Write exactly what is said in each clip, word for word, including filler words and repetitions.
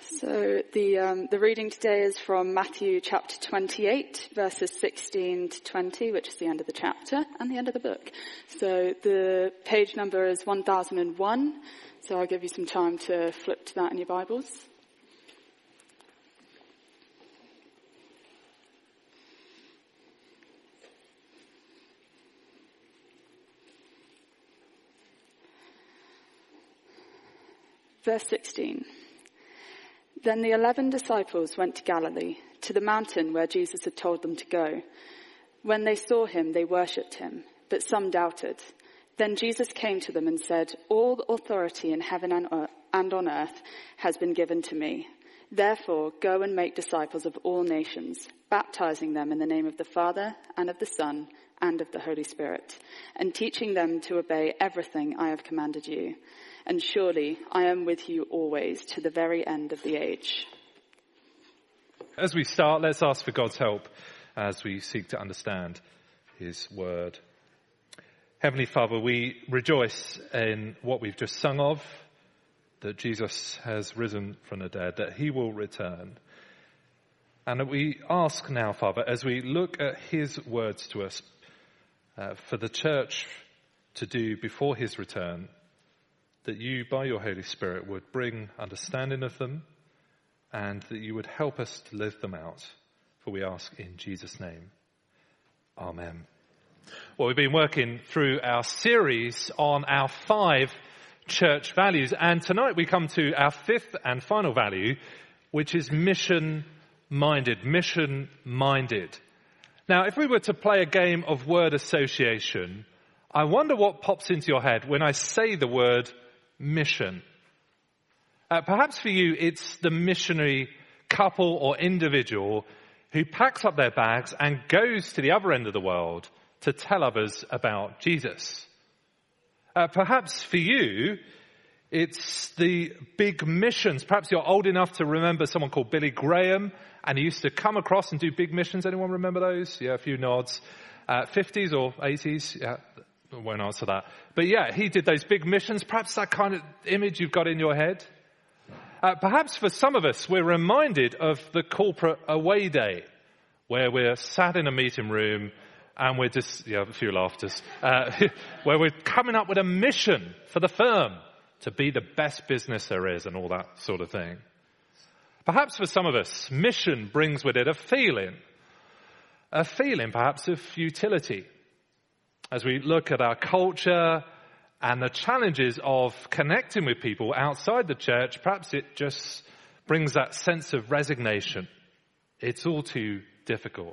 So the um, the reading today is from Matthew chapter twenty-eight, verses sixteen to twenty, which is the end of the chapter and the end of the book. So the page number is one thousand one, so I'll give you some time to flip to that in your Bibles. Verse sixteen. Then the eleven disciples went to Galilee, to the mountain where Jesus had told them to go. When they saw him, they worshipped him, but some doubted. Then Jesus came to them and said, "All authority in heaven and on earth has been given to me. Therefore, go and make disciples of all nations, baptizing them in the name of the Father and of the Son and of the Holy Spirit, and teaching them to obey everything I have commanded you. And surely I am with you always to the very end of the age." As we start, let's ask for God's help as we seek to understand his word. Heavenly Father, we rejoice in what we've just sung of, that Jesus has risen from the dead, that he will return. And that we ask now, Father, as we look at his words to us, uh, for the church to do before his return, that you, by your Holy Spirit, would bring understanding of them and that you would help us to live them out. For we ask in Jesus' name. Amen. Well, we've been working through our series on our five church values, and tonight we come to our fifth and final value, which is mission-minded. Mission-minded. Now, if we were to play a game of word association, I wonder what pops into your head when I say the word mission. Uh, perhaps for you, it's the missionary couple or individual who packs up their bags and goes to the other end of the world to tell others about Jesus. Uh, perhaps for you, it's the big missions. Perhaps you're old enough to remember someone called Billy Graham, and he used to come across and do big missions. Anyone remember those? Yeah, a few nods. Uh, fifties or eighties? Yeah. I won't answer that. But yeah, he did those big missions. Perhaps that kind of image you've got in your head. Uh, perhaps for some of us, we're reminded of the corporate away day, where we're sat in a meeting room and we're just, yeah, a few laughters, uh, where we're coming up with a mission for the firm to be the best business there is and all that sort of thing. Perhaps for some of us, mission brings with it a feeling, a feeling perhaps of futility. As we look at our culture and the challenges of connecting with people outside the church, perhaps it just brings that sense of resignation. It's all too difficult.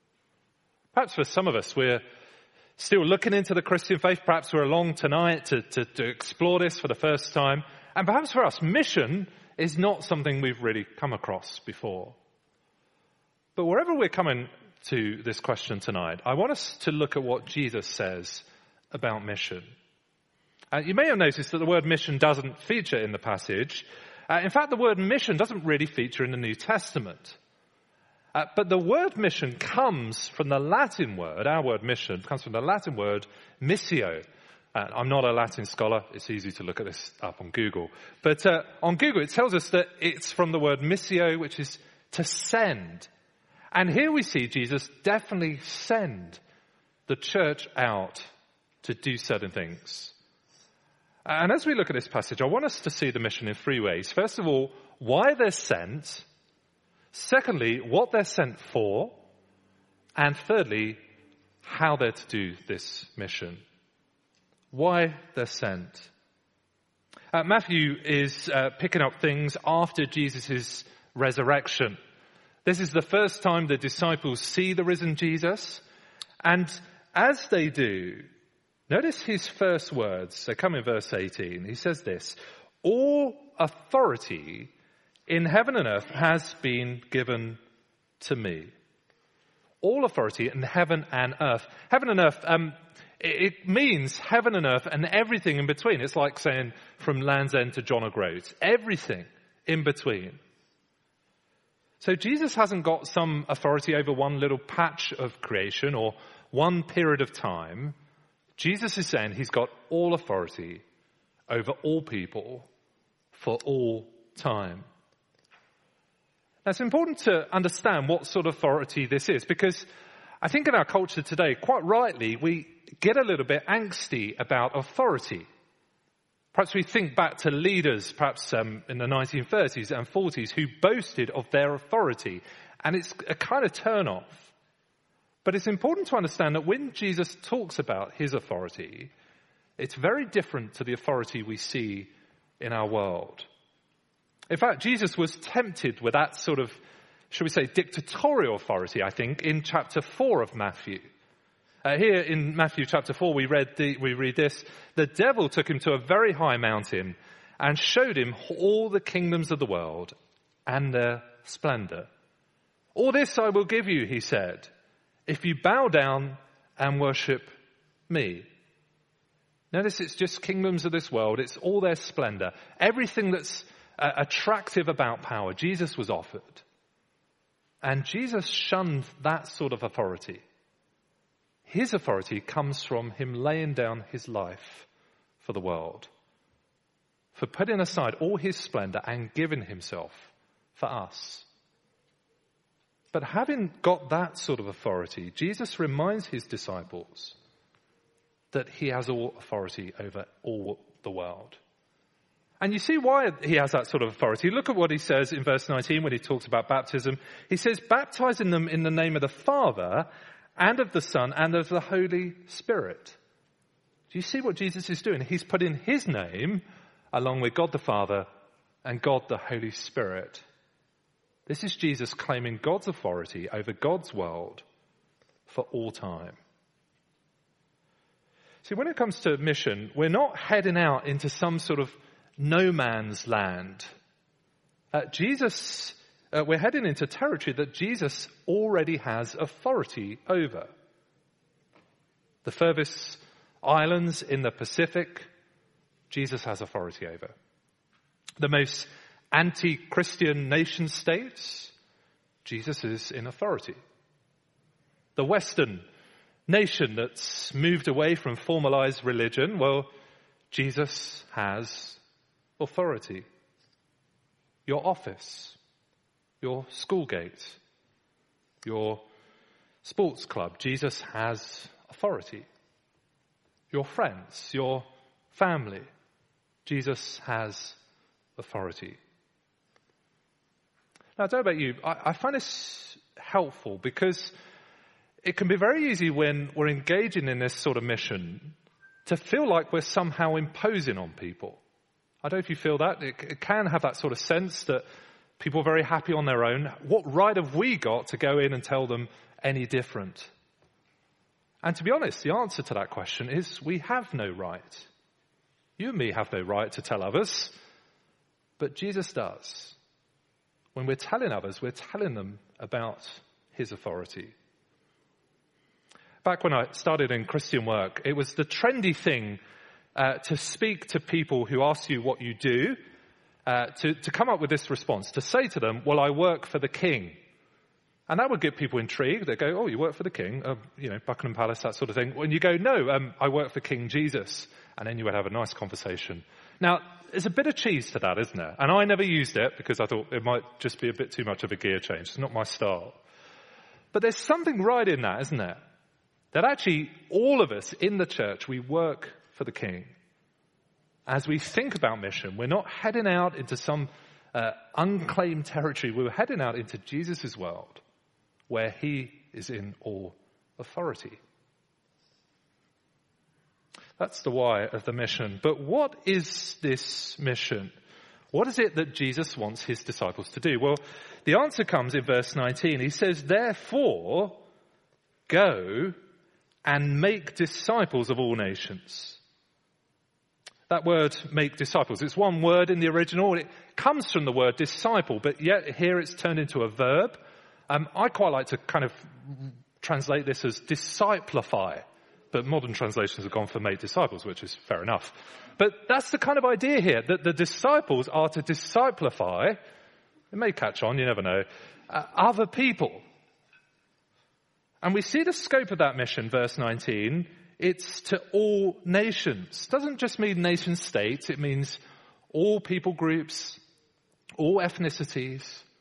Perhaps for some of us, we're still looking into the Christian faith. Perhaps we're along tonight to, to, to explore this for the first time. And perhaps for us, mission is not something we've really come across before. But wherever we're coming to this question tonight, I want us to look at what Jesus says about mission. Uh, you may have noticed that the word mission doesn't feature in the passage. Uh, in fact, the word mission doesn't really feature in the New Testament. Uh, but the word mission comes from the Latin word, our word mission, comes from the Latin word missio. Uh, I'm not a Latin scholar. It's easy to look at this up on Google. But uh, on Google, it tells us that it's from the word missio, which is to send. And here we see Jesus definitely send the church out to do certain things. And as we look at this passage, I want us to see the mission in three ways. First of all, why they're sent. Secondly, what they're sent for. And thirdly, how they're to do this mission. Why they're sent. Uh, Matthew is uh, picking up things after Jesus' resurrection. This is the first time the disciples see the risen Jesus. And as they do, notice his first words. They come in verse eighteen. He says this: "All authority in heaven and earth has been given to me." All authority in heaven and earth. Heaven and earth, um, it means heaven and earth and everything in between. It's like saying from Land's End to John O'Groats. Everything in between. So Jesus hasn't got some authority over one little patch of creation or one period of time. Jesus is saying he's got all authority over all people for all time. Now, it's important to understand what sort of authority this is, because I think in our culture today, quite rightly, we get a little bit angsty about authority. Perhaps we think back to leaders, perhaps um, in the nineteen thirties and forties, who boasted of their authority, and it's a kind of turn-off. But it's important to understand that when Jesus talks about his authority, it's very different to the authority we see in our world. In fact, Jesus was tempted with that sort of, shall we say, dictatorial authority, I think, in chapter four of Matthew. Uh, here in Matthew chapter four, we read the, we read this: the devil took him to a very high mountain and showed him all the kingdoms of the world and their splendor. All this I will give you, he said, if you bow down and worship me. Notice it's just kingdoms of this world. It's all their splendor. Everything that's uh, attractive about power, Jesus was offered. And Jesus shunned that sort of authority. His authority comes from him laying down his life for the world, for putting aside all his splendor and giving himself for us. But having got that sort of authority, Jesus reminds his disciples that he has all authority over all the world. And you see why he has that sort of authority. Look at what he says in verse nineteen when he talks about baptism. He says, baptizing them in the name of the Father and of the Son and of the Holy Spirit. Do you see what Jesus is doing? He's putting his name along with God the Father and God the Holy Spirit. This is Jesus claiming God's authority over God's world for all time. See, when it comes to mission, we're not heading out into some sort of no man's land. Uh, Jesus, uh, we're heading into territory that Jesus already has authority over. The furthest islands in the Pacific, Jesus has authority over. The most anti-Christian nation states, Jesus is in authority. The Western nation that's moved away from formalized religion, well, Jesus has authority. Your office, your school gate, your sports club, Jesus has authority. Your friends, your family, Jesus has authority. Now, I don't know about you, I, I find this helpful because it can be very easy when we're engaging in this sort of mission to feel like we're somehow imposing on people. I don't know if you feel that. It, it can have that sort of sense that people are very happy on their own. What right have we got to go in and tell them any different? And to be honest, the answer to that question is we have no right. You and me have no right to tell others, but Jesus does. When we're telling others, we're telling them about his authority. Back when I started in Christian work, it was the trendy thing uh, to speak to people who ask you what you do, uh, to, to come up with this response, to say to them, well, I work for the king. And that would get people intrigued. They'd go, oh, you work for the king, uh, you know, Buckingham Palace, that sort of thing. When you go, no, um, I work for King Jesus. And then you would have a nice conversation. Now, there's a bit of cheese to that, isn't there? And I never used it because I thought it might just be a bit too much of a gear change. It's not my style. But there's something right in that, isn't there? That actually all of us in the church, we work for the king. As we think about mission, we're not heading out into some uh, unclaimed territory. We're heading out into Jesus' world where he is in all authority. That's the why of the mission. But what is this mission? What is it that Jesus wants his disciples to do? Well, the answer comes in verse nineteen. He says, therefore, go and make disciples of all nations. That word, make disciples, it's one word in the original. It comes from the word disciple, but yet here it's turned into a verb. Um, I quite like to kind of translate this as disciplify, but modern translations have gone for make disciples, which is fair enough. But that's the kind of idea here, that the disciples are to disciplify, it may catch on, you never know, uh, other people. And we see the scope of that mission, verse nineteen, it's to all nations. It doesn't just mean nation states, it means all people groups, all ethnicities,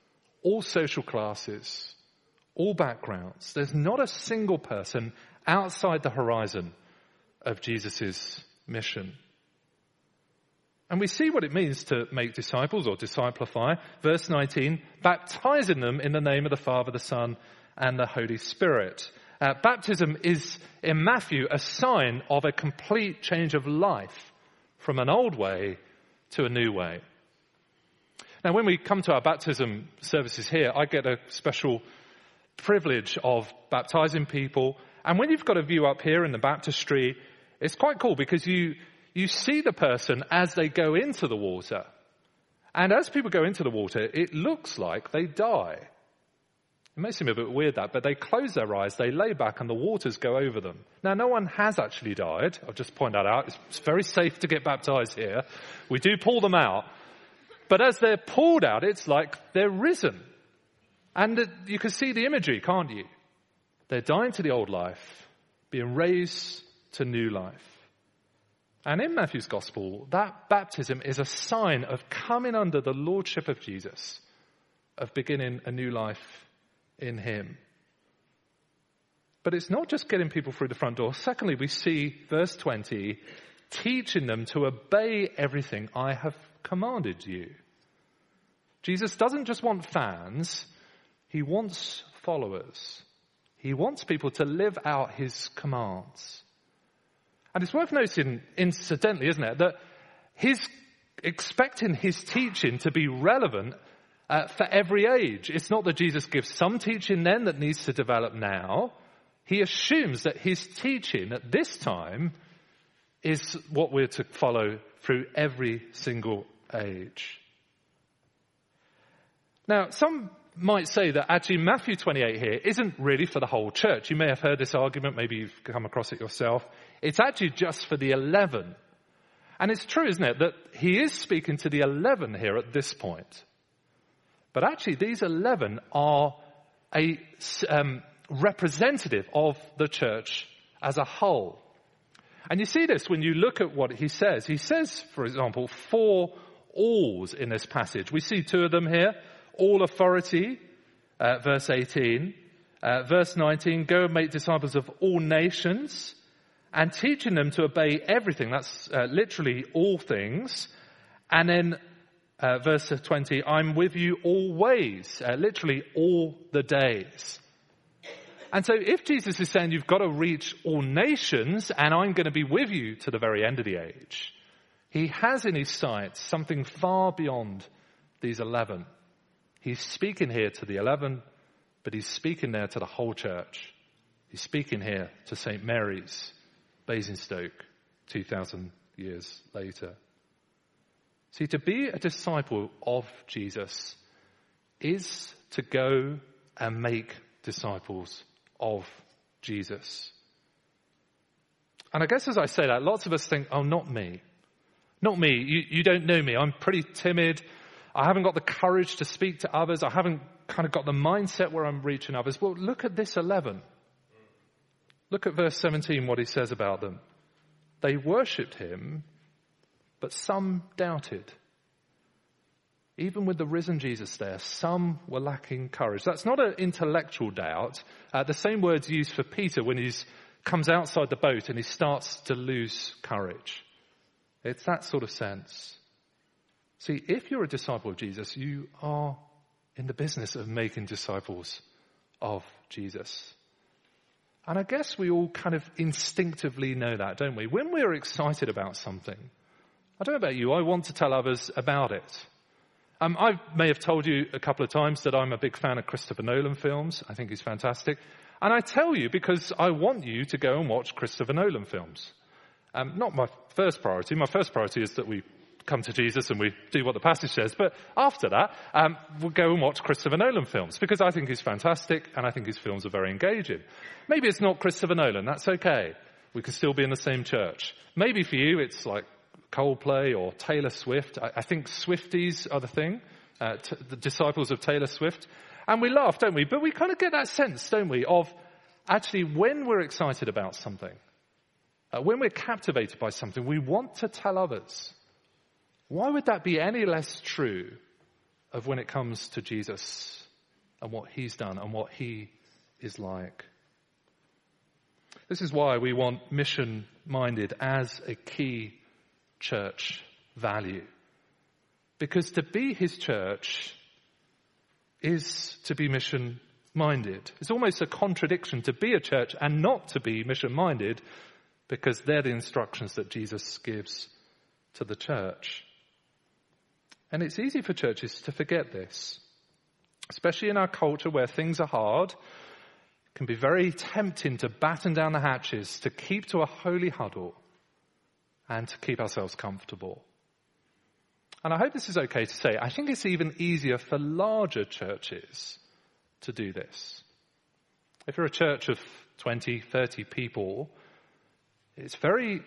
all social classes, all backgrounds. There's not a single person outside the horizon of Jesus' mission. And we see what it means to make disciples or disciplify. Verse nineteen, baptizing them in the name of the Father, the Son, and the Holy Spirit. Uh, baptism is, in Matthew, a sign of a complete change of life from an old way to a new way. Now, when we come to our baptism services here, I get a special privilege of baptizing people. And when you've got a view up here in the baptistry, it's quite cool because you you see the person as they go into the water. And as people go into the water, it looks like they die. It may seem a bit weird that, but they close their eyes, they lay back, and the waters go over them. Now, no one has actually died. I'll just point that out. It's very safe to get baptized here. We do pull them out. But as they're pulled out, it's like they're risen. And you can see the imagery, can't you? They're dying to the old life, being raised to new life. And in Matthew's gospel, that baptism is a sign of coming under the lordship of Jesus, of beginning a new life in him. But it's not just getting people through the front door. Secondly, we see verse twenty, teaching them to obey everything I have commanded you. Jesus doesn't just want fans, he wants followers. He wants people to live out his commands. And it's worth noting, incidentally, isn't it, that he's expecting his teaching to be relevant uh, for every age. It's not that Jesus gives some teaching then that needs to develop now. He assumes that his teaching at this time is what we're to follow through every single age. Now, some might say that actually Matthew twenty-eight here isn't really for the whole church. You may have heard this argument, maybe you've come across it yourself. It's actually just for the eleven. And it's true, isn't it, that he is speaking to the eleven here at this point. But actually these eleven are a um, representative of the church as a whole. And you see this when you look at what he says. He says, for example, four alls in this passage. We see two of them here. All authority, uh, verse eighteen. Uh, verse nineteen, go and make disciples of all nations and teaching them to obey everything. That's uh, literally all things. And then uh, verse twenty, I'm with you always, uh, literally all the days. And so if Jesus is saying you've got to reach all nations and I'm going to be with you to the very end of the age, he has in his sights something far beyond these eleven. He's speaking here to the eleven, but he's speaking there to the whole church. He's speaking here to Saint Mary's, Basingstoke, two thousand years later. See, to be a disciple of Jesus is to go and make disciples of Jesus. And I guess as I say that, lots of us think, oh, not me. Not me. You, you don't know me. I'm pretty timid. I haven't got the courage to speak to others. I haven't kind of got the mindset where I'm reaching others. Well, look at this eleven. Look at verse seventeen, what he says about them. They worshipped him, but some doubted. Even with the risen Jesus there, some were lacking courage. That's not an intellectual doubt. Uh, the same word's used for Peter when he comes outside the boat and he starts to lose courage. It's that sort of sense. See, if you're a disciple of Jesus, you are in the business of making disciples of Jesus. And I guess we all kind of instinctively know that, don't we? When we're excited about something, I don't know about you, I want to tell others about it. Um, I may have told you a couple of times that I'm a big fan of Christopher Nolan films. I think he's fantastic. And I tell you because I want you to go and watch Christopher Nolan films. Um, not my first priority. My first priority is that we come to Jesus and we do what the passage says. But after that, um, we'll go and watch Christopher Nolan films because I think he's fantastic and I think his films are very engaging. Maybe it's not Christopher Nolan. That's okay. We can still be in the same church. Maybe for you it's like Coldplay or Taylor Swift. I, I think Swifties are the thing, uh, t- the disciples of Taylor Swift. And we laugh, don't we? But we kind of get that sense, don't we, of actually when we're excited about something, uh, when we're captivated by something, we want to tell others. Why would that be any less true of when it comes to Jesus and what he's done and what he is like. This is why we want mission-minded as a key church value. Because to be his church is to be mission-minded. It's almost a contradiction to be a church and not to be mission-minded, because they're the instructions that Jesus gives to the church. And it's easy for churches to forget this, especially in our culture where things are hard. It can be very tempting to batten down the hatches, to keep to a holy huddle, and to keep ourselves comfortable. And I hope this is okay to say. I think it's even easier for larger churches to do this. If you're a church of twenty, thirty people, it's very,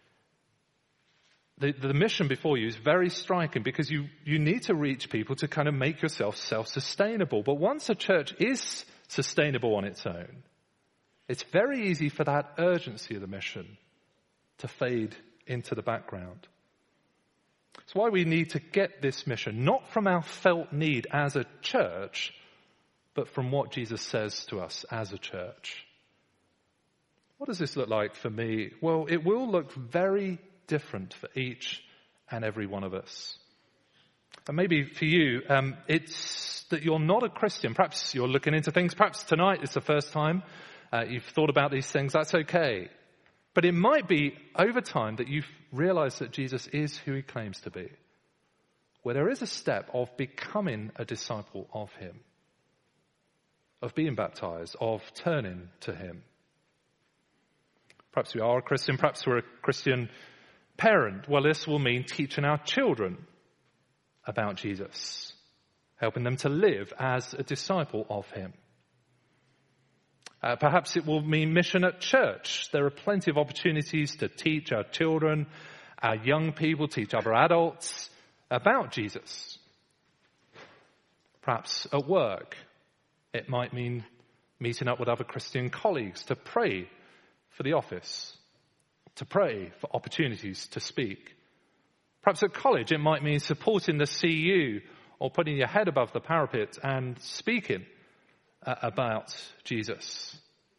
the, the mission before you is very striking, because you, you need to reach people to kind of make yourself self-sustainable. But once a church is sustainable on its own, it's very easy for that urgency of the mission to fade into the background. It's why we need to get this mission, not from our felt need as a church, but from what Jesus says to us as a church. What does this look like for me? Well, it will look very different for each and every one of us. And maybe for you, um, it's that you're not a Christian. Perhaps you're looking into things. Perhaps tonight is the first time uh, you've thought about these things. That's okay. But it might be over time that you've realized that Jesus is who he claims to be, where there is a step of becoming a disciple of him, of being baptized, of turning to him. Perhaps we are a Christian, perhaps we're a Christian parent. Well, this will mean teaching our children about Jesus, helping them to live as a disciple of him. Uh, perhaps it will mean mission at church. There are plenty of opportunities to teach our children, our young people, teach other adults about Jesus. Perhaps at work, it might mean meeting up with other Christian colleagues to pray for the office, to pray for opportunities to speak. Perhaps at college, it might mean supporting the C U or putting your head above the parapet and speaking uh, about Jesus.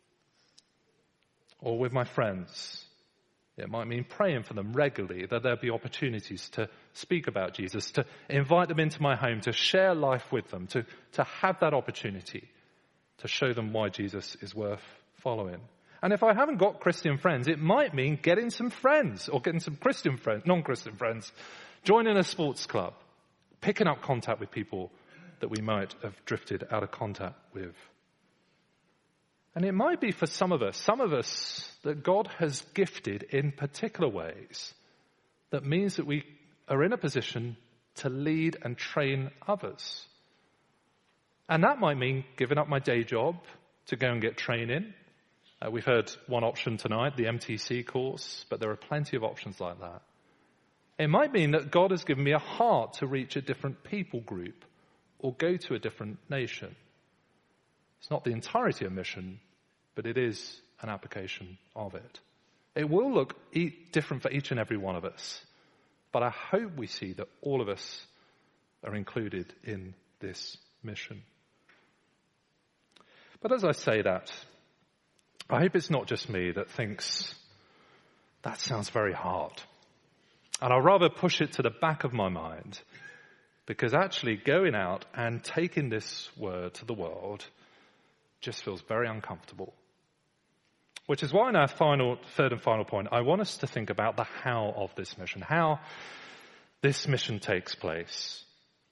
Or with my friends, it might mean praying for them regularly, that there'll be opportunities to speak about Jesus, to invite them into my home, to share life with them, to, to have that opportunity to show them why Jesus is worth following. And if I haven't got Christian friends, it might mean getting some friends, or getting some Christian friends, non-Christian friends, joining a sports club, picking up contact with people that we might have drifted out of contact with. And it might be for some of us, some of us that God has gifted in particular ways that means that we are in a position to lead and train others. And that might mean giving up my day job to go and get training. Uh, we've heard one option tonight, the M T C course, but there are plenty of options like that. It might mean that God has given me a heart to reach a different people group or go to a different nation. It's not the entirety of mission, but it is an application of it. It will look e- different for each and every one of us, but I hope we see that all of us are included in this mission. But as I say that, I hope it's not just me that thinks, that sounds very hard. And I'll rather push it to the back of my mind, because actually going out and taking this word to the world just feels very uncomfortable. Which is why in our final, third and final point, I want us to think about the how of this mission, how this mission takes place.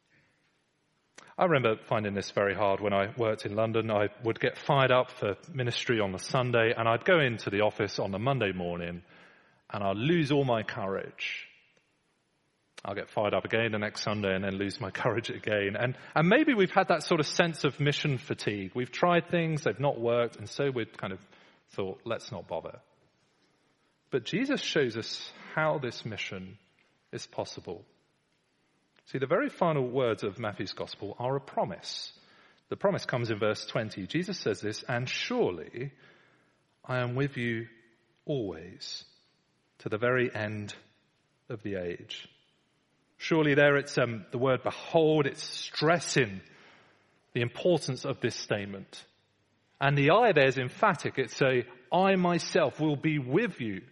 I remember finding this very hard when I worked in London. I would get fired up for ministry on the Sunday, and I'd go into the office on the Monday morning, and I'd lose all my courage. I'll get fired up again the next Sunday and then lose my courage again. And, and maybe we've had that sort of sense of mission fatigue. We've tried things, they've not worked, and so we've kind of thought, let's not bother. But Jesus shows us how this mission is possible. See, the very final words of Matthew's gospel are a promise. The promise comes in verse twenty. Jesus says this, and surely I am with you always to the very end of the age. Surely there it's um, the word behold, it's stressing the importance of this statement. And the I there is emphatic. It's a, I myself will be with you.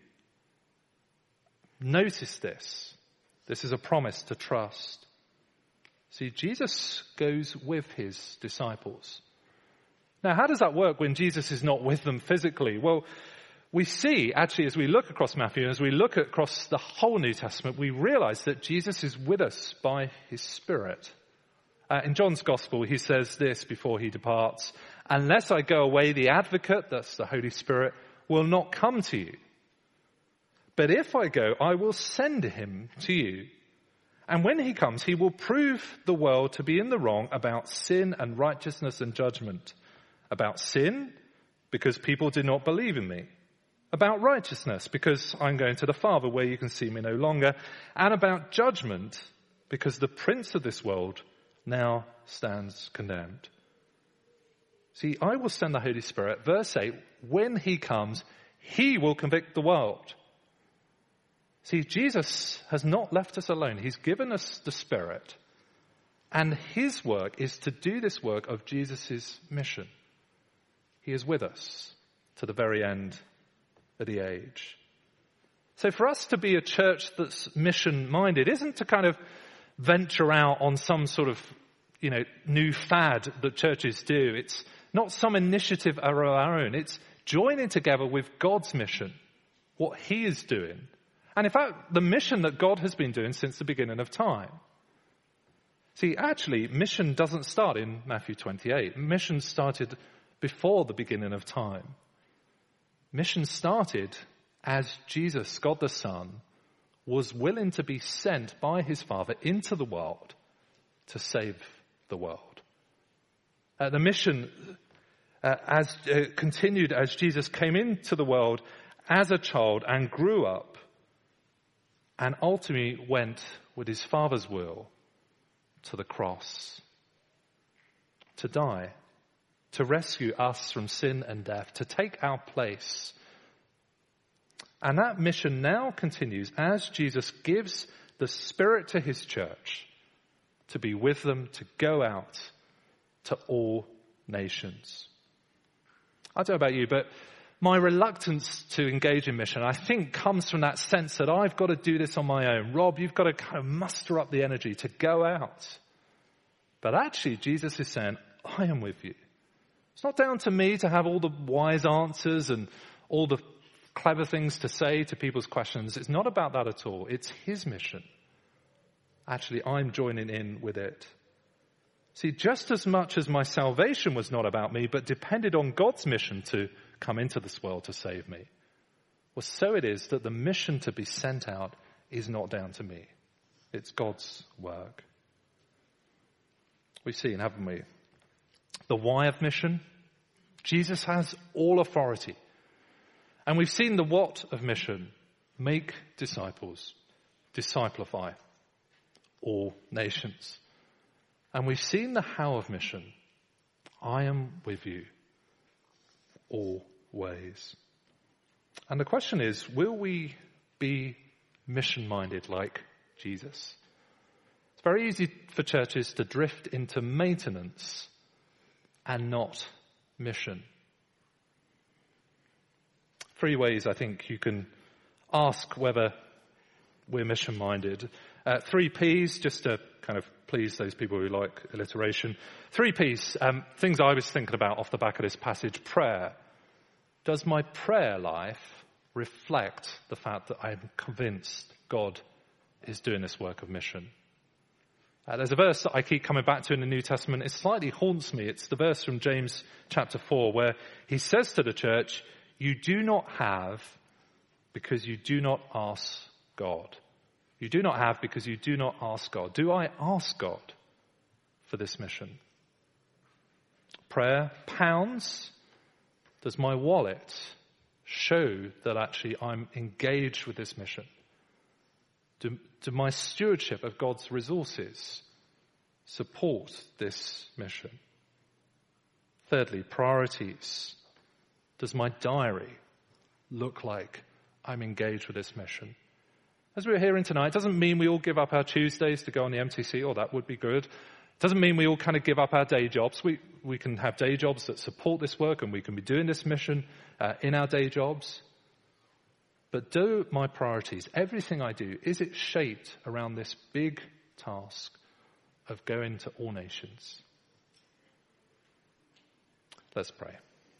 Notice this. This is a promise to trust. See, Jesus goes with his disciples. Now, how does that work when Jesus is not with them physically? Well, we see, actually, as we look across Matthew, as we look across the whole New Testament, we realize that Jesus is with us by his Spirit. Uh, in John's Gospel, he says this before he departs, unless I go away, the advocate, that's the Holy Spirit, will not come to you. But if I go, I will send him to you. And when he comes, he will prove the world to be in the wrong about sin and righteousness and judgment. About sin, because people did not believe in me. About righteousness, because I'm going to the Father where you can see me no longer. And about judgment, because the prince of this world now stands condemned. See, I will send the Holy Spirit. Verse eight, when he comes, he will convict the world. See, Jesus has not left us alone. He's given us the Spirit. And his work is to do this work of Jesus' mission. He is with us to the very end of the age. So for us to be a church that's mission-minded isn't to kind of venture out on some sort of, you know, new fad that churches do. It's not some initiative of our own. It's joining together with God's mission, what he is doing. And in fact, the mission that God has been doing since the beginning of time. See, actually, mission doesn't start in Matthew twenty-eight. Mission started before the beginning of time. Mission started as Jesus, God the Son, was willing to be sent by his Father into the world to save the world. Uh, the mission uh, as uh, continued as Jesus came into the world as a child and grew up and ultimately went with his Father's will to the cross to die, to rescue us from sin and death, to take our place. And that mission now continues as Jesus gives the Spirit to his church to be with them, to go out to all nations. I don't know about you, but my reluctance to engage in mission, I think, comes from that sense that I've got to do this on my own. Rob, you've got to kind of muster up the energy to go out. But actually, Jesus is saying, I am with you. It's not down to me to have all the wise answers and all the clever things to say to people's questions. It's not about that at all. It's his mission. Actually, I'm joining in with it. See, just as much as my salvation was not about me, but depended on God's mission to come into this world to save me, well, so it is that the mission to be sent out is not down to me. It's God's work. We've seen, haven't we? The why of mission. Jesus has all authority. And we've seen the what of mission. Make disciples. Disciplify all nations. And we've seen the how of mission. I am with you always. And the question is, will we be mission-minded like Jesus? It's very easy for churches to drift into maintenance and not mission. Three ways I think you can ask whether we're mission-minded. Uh, three P's, just to kind of please those people who like alliteration. Three P's, um, things I was thinking about off the back of this passage. Prayer. Does my prayer life reflect the fact that I'm convinced God is doing this work of mission? Uh, there's a verse that I keep coming back to in the New Testament. It slightly haunts me. It's the verse from James chapter four where he says to the church, you do not have because you do not ask God. You do not have because you do not ask God. Do I ask God for this mission? Prayer. Pounds. Does my wallet show that actually I'm engaged with this mission? Do, do my stewardship of God's resources support this mission? Thirdly, priorities. Does my diary look like I'm engaged with this mission? As we're hearing tonight, it doesn't mean we all give up our Tuesdays to go on the M T C, or that would be good. Doesn't mean we all kind of give up our day jobs. We we can have day jobs that support this work, and we can be doing this mission uh, in our day jobs. But do my priorities, everything I do, is it shaped around this big task of going to all nations? Let's pray.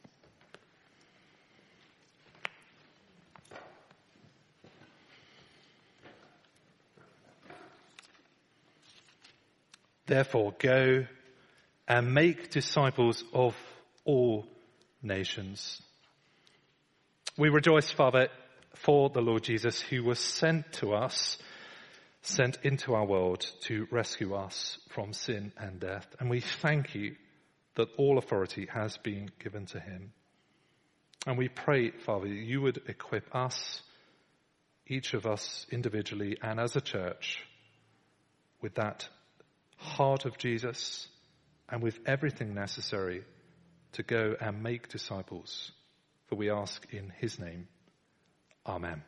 Therefore, go and make disciples of all nations. We rejoice, Father, for the Lord Jesus, who was sent to us, sent into our world to rescue us from sin and death. And we thank you that all authority has been given to him. And we pray, Father, you would equip us, each of us individually and as a church, with that heart of Jesus and with everything necessary to go and make disciples. For we ask in his name. Amen.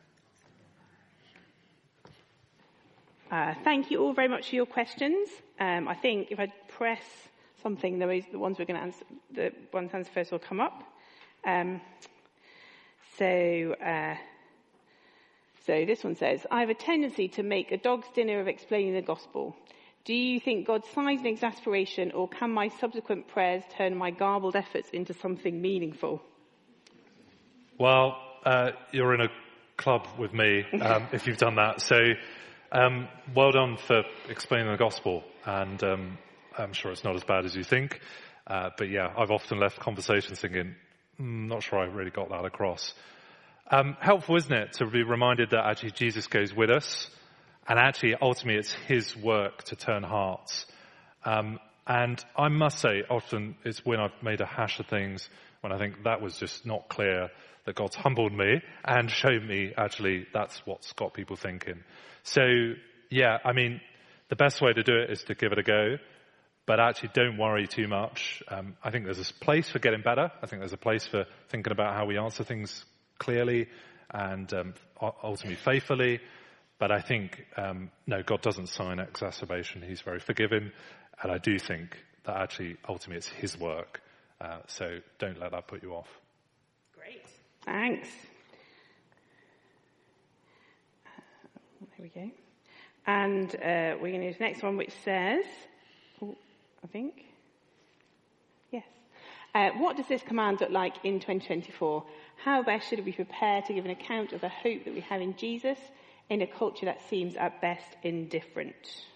Uh, thank you all very much for your questions. Um, I think if I press something, the, the ones we're going to answer, the ones answer first will come up. Um, so, uh, so this one says, I have a tendency to make a dog's dinner of explaining the gospel. Do you think God signs an exasperation, or can my subsequent prayers turn my garbled efforts into something meaningful? Well, uh, you're in a club with me um, if you've done that. So um, well done for explaining the gospel. And um, I'm sure it's not as bad as you think. Uh, but yeah, I've often left conversations thinking, mm, not sure I really got that across. Um, helpful, isn't it, to be reminded that actually Jesus goes with us. And actually, ultimately, it's his work to turn hearts. Um, and I must say, often it's when I've made a hash of things, when I think that was just not clear, that God's humbled me and showed me actually that's what's got people thinking. So, yeah, I mean, the best way to do it is to give it a go. But actually, don't worry too much. Um, I think there's a place for getting better. I think there's a place for thinking about how we answer things clearly and um, ultimately faithfully. But I think, um, no, God doesn't sign exacerbation. He's very forgiving. And I do think that actually, ultimately, it's his work. Uh, so don't let that put you off. Great. Thanks. Uh, there we go. And uh, we're going to do the next one, which says, oh, I think, yes. Uh, what does this command look like in twenty twenty-four? How best should we prepare to give an account of the hope that we have in Jesus in a culture that seems at best indifferent?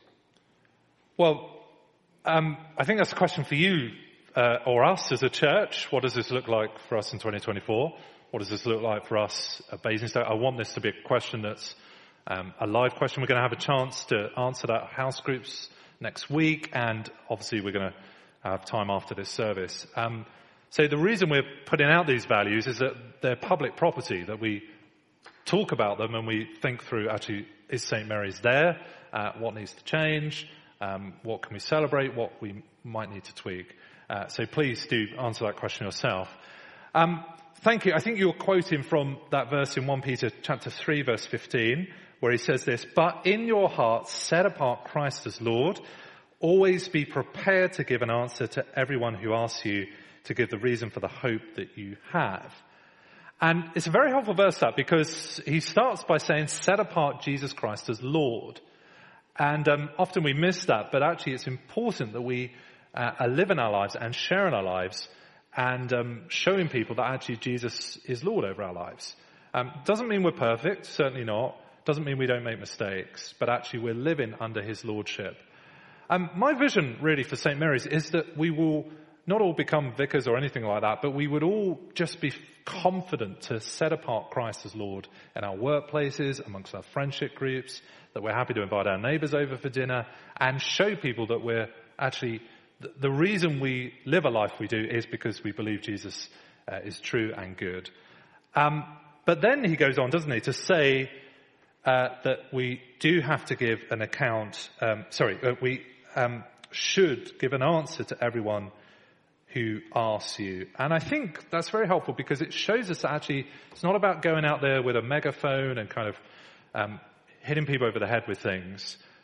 Well, um, I think that's a question for you uh, or us as a church. What does this look like for us in twenty twenty-four? What does this look like for us at Basingstoke? I want this to be a question that's um, a live question. We're going to have a chance to answer that at house groups next week, and obviously we're going to have time after this service. Um, so the reason we're putting out these values is that they're public property, that we talk about them and we think through, actually, is Saint Mary's there? Uh, what needs to change? Um, what can we celebrate? What we might need to tweak? Uh, so please do answer that question yourself. Um, thank you. I think you're quoting from that verse in First Peter chapter three, verse fifteen, where he says this, but in your hearts set apart Christ as Lord. Always be prepared to give an answer to everyone who asks you to give the reason for the hope that you have. And it's a very helpful verse, that, because he starts by saying, set apart Jesus Christ as Lord. And um, often we miss that, but actually it's important that we uh, live in our lives and share in our lives and um, showing people that actually Jesus is Lord over our lives. Um, doesn't mean we're perfect, certainly not. Doesn't mean we don't make mistakes, but actually we're living under his lordship. Um, my vision really for Saint Mary's is that we will not all become vicars or anything like that, but we would all just be confident to set apart Christ as Lord in our workplaces, amongst our friendship groups, that we're happy to invite our neighbours over for dinner and show people that we're actually, the reason we live a life we do is because we believe Jesus uh, is true and good. Um, but then he goes on, doesn't he, to say uh, that we do have to give an account, um, sorry, uh, we um, should give an answer to everyone who asks you. And I think that's very helpful because it shows us that actually it's not about going out there with a megaphone and kind of um, hitting people over the head with things.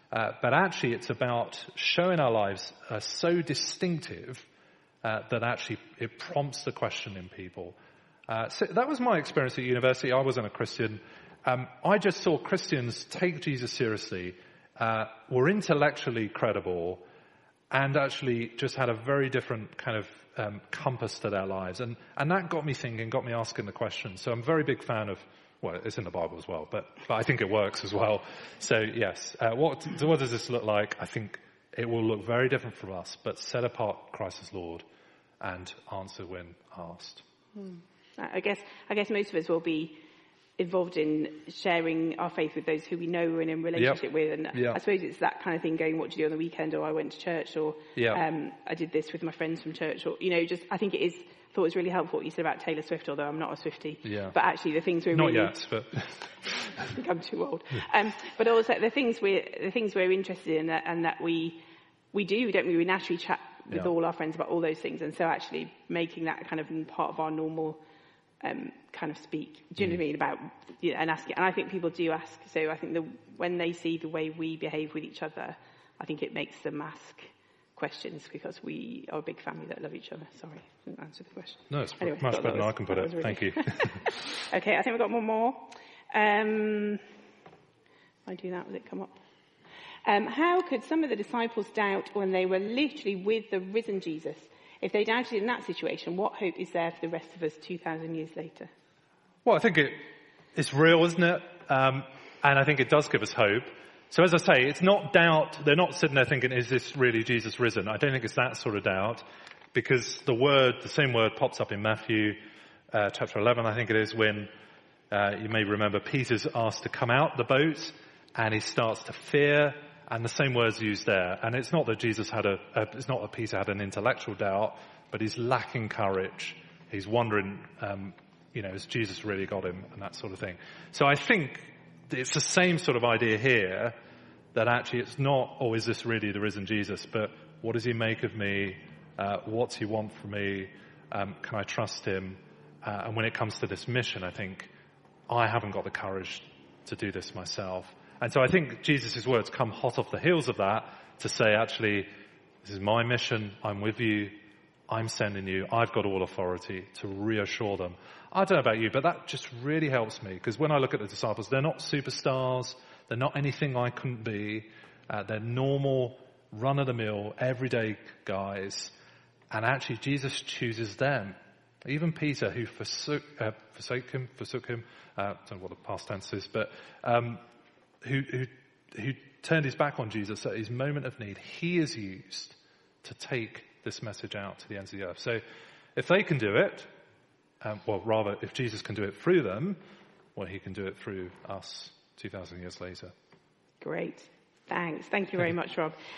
Uh, but actually, it's about showing our lives uh, so distinctive uh, that actually it prompts the question in people. Uh, so that was my experience at university. I wasn't a Christian. Um, I just saw Christians take Jesus seriously, uh, were intellectually credible, and actually just had a very different kind of um, compass to their lives. And, and that got me thinking, got me asking the question. So I'm a very big fan of, well, it's in the Bible as well, but, but I think it works as well. So yes, uh, what, what does this look like? I think it will look very different from us, but set apart Christ as Lord and answer when asked. Hmm. I guess, I guess most of us will be involved in sharing our faith with those who we know we're in a relationship Yep. with. And Yep. I suppose it's that kind of thing, going, what do you do on the weekend? Or I went to church, or Yep. um, I did this with my friends from church. Or, you know, just, I think it is, I thought it was really helpful what you said about Taylor Swift, although I'm not a Swiftie. Yeah. But actually the things we're Not really... yet, but... I think I'm too old. Um, but also the things we're, the things we're interested in, that, and that we, we do, don't we? We naturally chat with Yeah. all our friends about all those things. And so actually making that kind of part of our normal Um, kind of speak. Do you know what I mean? About, you know, and asking. And I think people do ask. So I think the, when they see the way we behave with each other, I think it makes them ask questions, because we are a big family that love each other. Sorry, I didn't answer the question. No, it's Anyway, much thought better that than was- I can put that it. was really- Thank you. Okay, I think we've got one more. Um, if I do that, will it come up? Um, how could some of the disciples doubt when they were literally with the risen Jesus? If they doubted in that situation, what hope is there for the rest of us two thousand years later? Well, I think it, it's real, isn't it? Um, and I think it does give us hope. So as I say, it's not doubt. They're not sitting there thinking, is this really Jesus risen? I don't think it's that sort of doubt, because the word, the same word pops up in Matthew uh, chapter eleven, I think it is, when uh, you may remember Peter's asked to come out the boat and he starts to fear, and the same word's used there. And it's not that Jesus had a, a it's not that Peter had an intellectual doubt, but he's lacking courage. He's wondering, um, you know, has Jesus really got him, and that sort of thing. So I think it's the same sort of idea here, that actually it's not, oh, is this really the risen Jesus? But what does he make of me? Uh, what's he want from me? Um, can I trust him? Uh, and when it comes to this mission, I think I haven't got the courage to do this myself. And so I think Jesus' words come hot off the heels of that to say, actually, this is my mission. I'm with you. I'm sending you. I've got all authority, to reassure them. I don't know about you, but that just really helps me, because when I look at the disciples, they're not superstars. They're not anything I couldn't be. Uh, they're normal, run-of-the-mill, everyday guys. And actually, Jesus chooses them. Even Peter, who forsook, uh, forsook him, forsook him, uh, I don't know what the past tense is, but um, who, who, who turned his back on Jesus at his moment of need, he is used to take this message out to the ends of the earth. So if they can do it, um, well, rather, if Jesus can do it through them, well, he can do it through us two thousand years later. Great. Thanks. Thank you very much, Rob.